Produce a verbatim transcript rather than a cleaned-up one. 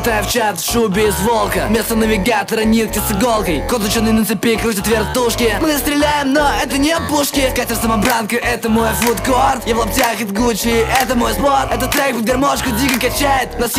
Залетаю в чат в шубе из волка. Вместо навигатора нитки с иголкой. Кот ученый на цепи крутит вертушки. Мы стреляем, но это не пушки. Катер самобранка, это мой фудкорт. Я в лаптях от Гуччи, это мой спорт. Этот трек под гармошку дико качает. Нас